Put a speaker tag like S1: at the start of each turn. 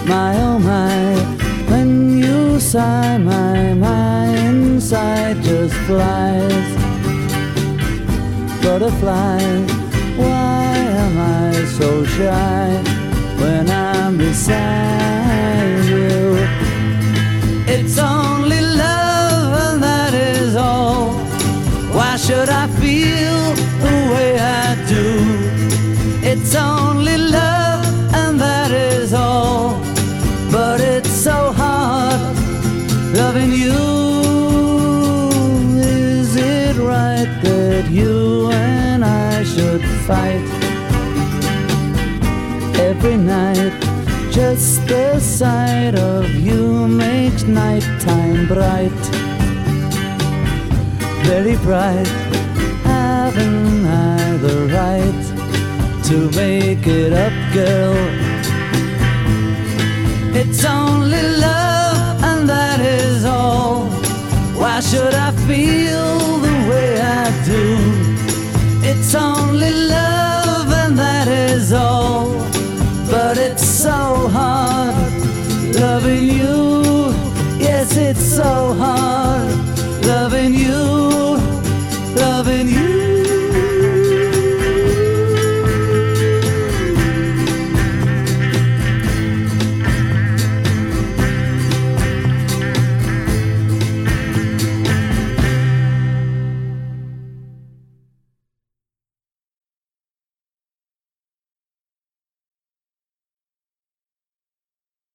S1: My oh my, when you sigh, my inside just flies. Butterfly, why am I so shy when I'm beside you? It's only love and that is all. Why should I feel the way I do? It's only love and that is all. But it's so hard loving you. Is it right that you and I should fight every night? Just the sight of you makes nighttime bright, very bright. Haven't I the right to make it up, girl? It's only love and that is all. Why should I feel the way I do? It's only love and that is all. But it's so hard loving you. Yes, it's so hard loving you.